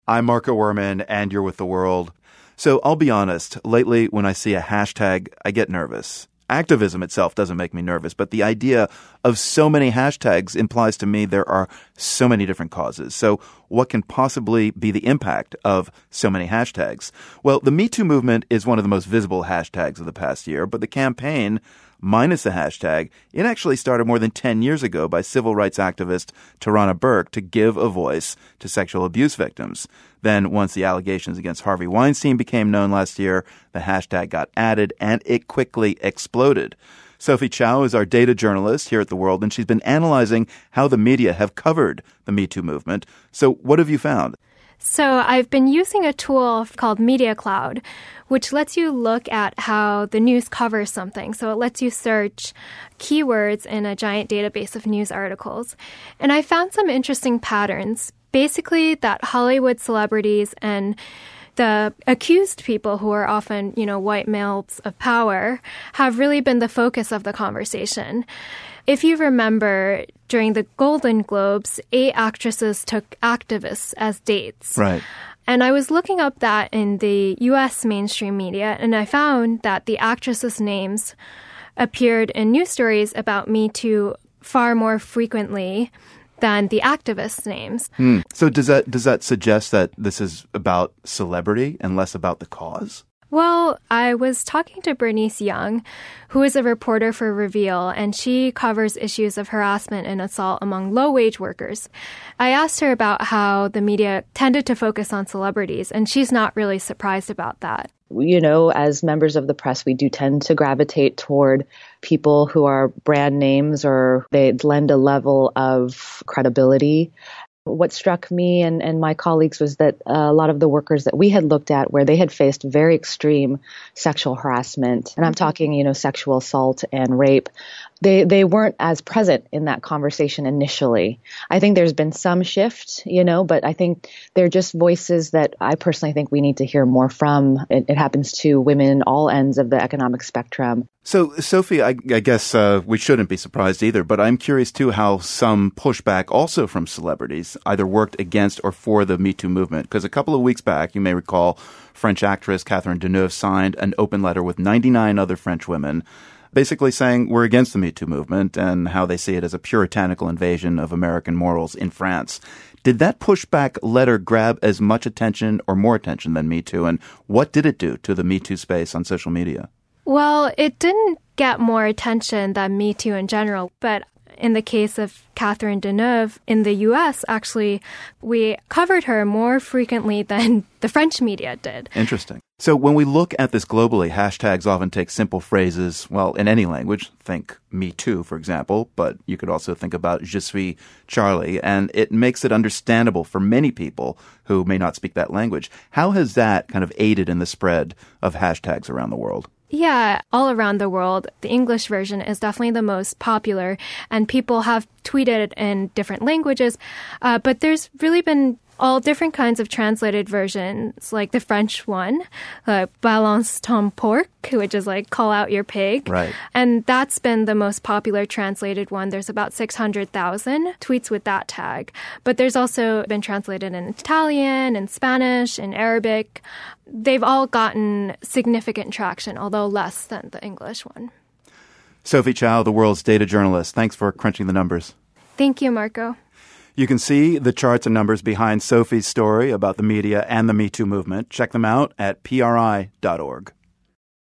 I'm Marco Werman, and you're with The World. So I'll be honest, lately when I see a hashtag, I get nervous. Activism itself doesn't make me nervous, but the idea of so many hashtags implies to me there are so many different causes. So what can possibly be the impact of so many hashtags? Well, the Me Too movement is one of the most visible hashtags of the past year, but the campaign, minus the hashtag, it actually started more than 10 years ago by civil rights activist Tarana Burke to give a voice to sexual abuse victims. Then once the allegations against Harvey Weinstein became known last year, the hashtag got added and it quickly exploded. Sophie Chow is our data journalist here at The World, and she's been analyzing how the media have covered the Me Too movement. So what have you found? So I've been using a tool called Media Cloud, which lets you look at how the news covers something. So it lets you search keywords in a giant database of news articles. And I found some interesting patterns. Basically, that Hollywood celebrities and the accused people, who are often, white males of power, have really been the focus of the conversation. If you remember, during the Golden Globes, 8 actresses took activists as dates. Right. And I was looking up that in the U.S. mainstream media, and I found that the actresses' names appeared in news stories about Me Too far more frequently than the activists' names. So does that suggest that this is about celebrity and less about the cause? Well, I was talking to Bernice Young, who is a reporter for Reveal, and she covers issues of harassment and assault among low-wage workers. I asked her about how the media tended to focus on celebrities, and she's not really surprised about that. As members of the press, we do tend to gravitate toward people who are brand names, or they lend a level of credibility. What struck me and my colleagues was that a lot of the workers that we had looked at, where they had faced very extreme sexual harassment, and I'm talking, sexual assault and rape, they weren't as present in that conversation initially. I think there's been some shift, but I think they're just voices that I personally think we need to hear more from. It happens to women, all ends of the economic spectrum. So, Sophie, I guess we shouldn't be surprised either, but I'm curious, too, how some pushback also from celebrities either worked against or for the Me Too movement. Because a couple of weeks back, you may recall, French actress Catherine Deneuve signed an open letter with 99 other French women, basically saying we're against the Me Too movement and how they see it as a puritanical invasion of American morals in France. Did that pushback letter grab as much attention or more attention than Me Too? And what did it do to the Me Too space on social media? Well, it didn't get more attention than Me Too in general, but in the case of Catherine Deneuve in the U.S., actually, we covered her more frequently than the French media did. Interesting. So when we look at this globally, hashtags often take simple phrases, well, in any language. Think Me Too, for example, but you could also think about Je suis Charlie, and it makes it understandable for many people who may not speak that language. How has that kind of aided in the spread of hashtags around the world? Yeah, all around the world, the English version is definitely the most popular, and people have tweeted in different languages. But there's really been all different kinds of translated versions, like the French one, balance ton porc, which is like call out your pig. Right. And that's been the most popular translated one. There's about 600,000 tweets with that tag. But there's also been translated in Italian, in Spanish, in Arabic. They've all gotten significant traction, although less than the English one. Sophie Chow, The World's data journalist. Thanks for crunching the numbers. Thank you, Marco. You can see the charts and numbers behind Sophie's story about the media and the Me Too movement. Check them out at PRI.org.